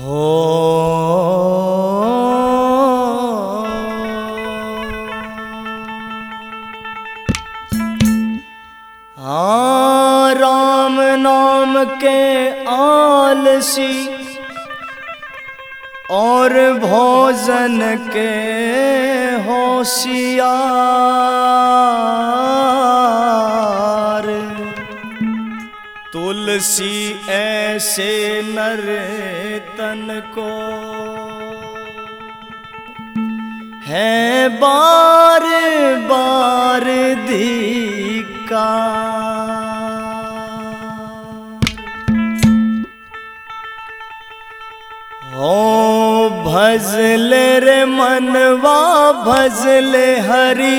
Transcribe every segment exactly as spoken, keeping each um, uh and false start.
हो हाँ राम नाम के आलसी और भोजन के होशियार, तुलसी ऐसे नर तन को है बार बार धिक्कार। ओ भजले रे मनवा भजले हरि,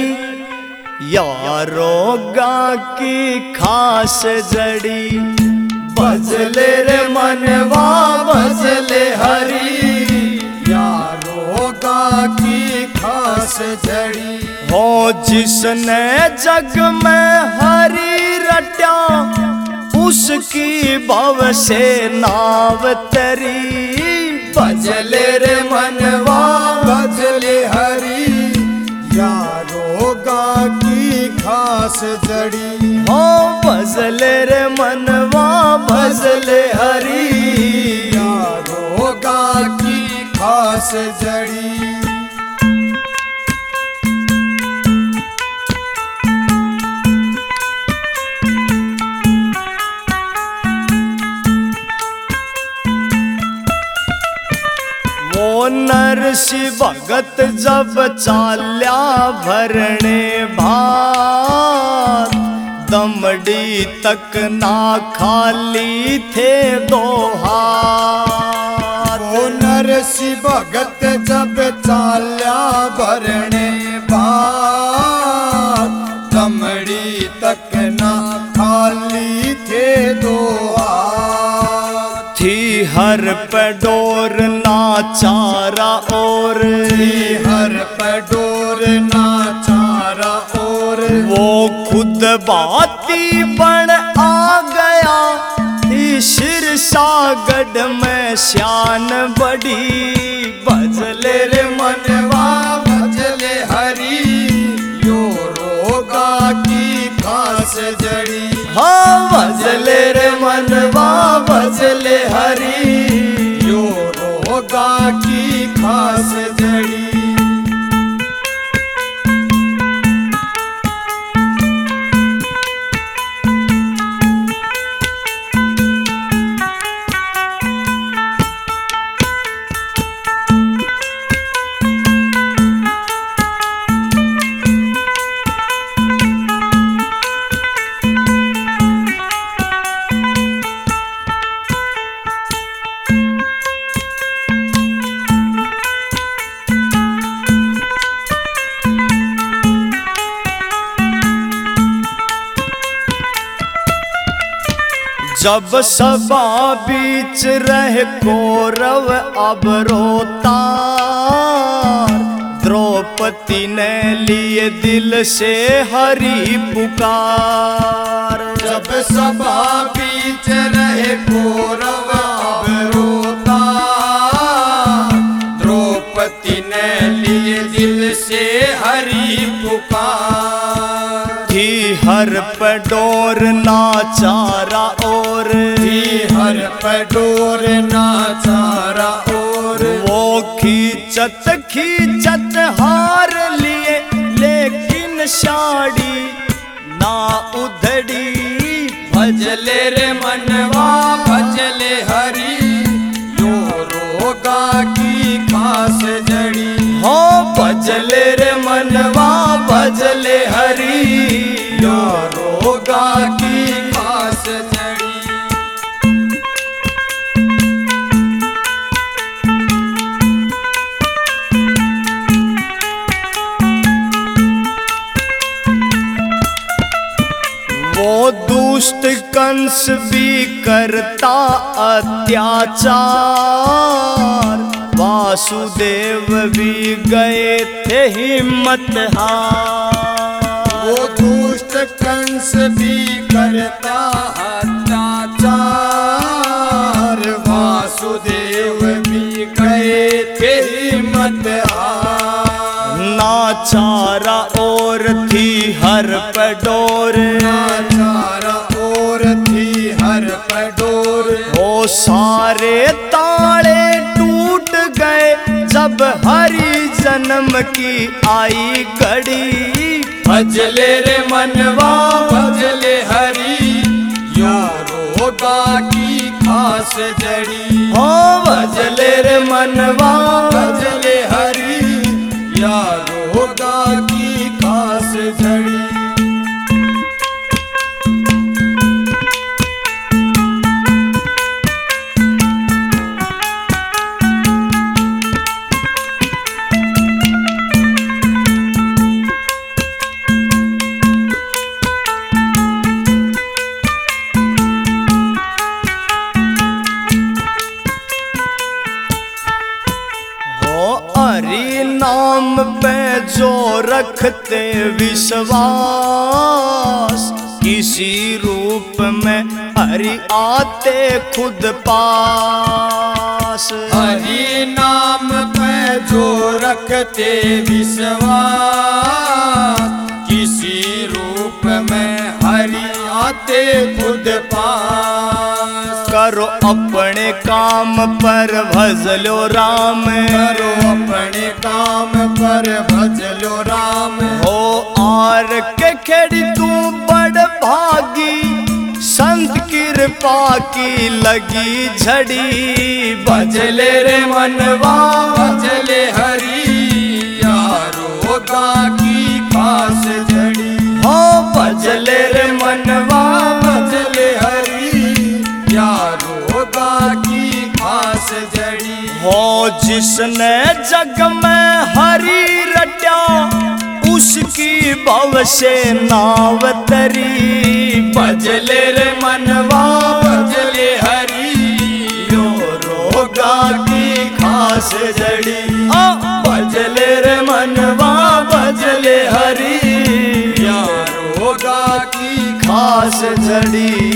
यारो गा की खास जड़ी। भजले रे मनवा भजले हरि, यारो गा की खास जड़ी। हो जिसने जग में हरि रट्या, उसकी भव से नाव तरी। भजले रे मनवा भजले हरि, यारो गा की खास जड़ी। हो भजले रे मनवा भजले हरि, यारो गा की खास जड़ी। वो नरसी भगत जब चाल्या भरने भार, दमड़ी तक ना खाली थे दो हाथ। वो नरसी भगत जब चाल्या भरने भार, दमड़ी तक ना खाली थे दो हाथ। थी हर पे डोर ना चारा और, थी हर पे डोर ना चारा और। वो खुद बाती बन आ गया, थी सिरसागढ़ में शान बड़ी। भजले रे मनवा भजले हरि, यारो गा की खास जड़ी। हाँ भजले रे मनवा भजले हरि, यारो गा की खास जड़ी। जब सभा बीच रह कौरव अब रोतार, द्रौपदी ने लिए दिल से हरि पुकार। जब सभा बीच रहे कौरव अब रोतार, द्रौपदी ने लिए दिल से हरि पुकार। थी हर पे डोर ना चारा और, थी हर पे डोर ना चारा और। वो खींचत खींचत हार लिए, लेकिन साड़ी ना उधड़ी। भजले रे मनवा भजले हरि, यारो गा की खास जड़ी। हो भजले रे मनवा भजले हरि, यारो गा की खास जड़ी। वो दुष्ट कंस भी करता अत्याचार, वासुदेव भी गए थे हिम्मत हार। वो दुष्ट कंस भी करता अत्याचार, वासुदेव भी चारा और थी हर पे डोर, ना चारा और थी हर पे डोर। ओ सारे ताले टूट गए जब हरि जन्म की आई घड़ी। भजले रे मनवा भजले हरि, यो रोगा की खास जड़ी। हो भजले रे मनवा भजले हरि, या रोगा की खास जड़ी। हरि नाम पे जो रखते विश्वास, किसी रूप में हरि आते खुद पास। हरि नाम पे जो रखते विश्वास, किसी रूप में हरि आते खुद पास। करो अपने काम पर भजलो राम, करो अपने काम पर भजलो राम। हो आर के खेड़ी तू बड़ भागी, संत कृपा की लगी झड़ी। भजले रे मनवा भजले हरि, यारो गा की खास जड़ी। हो भजले रे मनवा भजले हरि, यारो गा की खास जड़ी। हो जिसने जग में हरि रट्या, उसकी भव से नाव तरी। भजले रे मनवा भजले हरि, यो रोगा की खास जड़ी। भजले रे मनवा भजले हरि, या रोगा की खास जड़ी।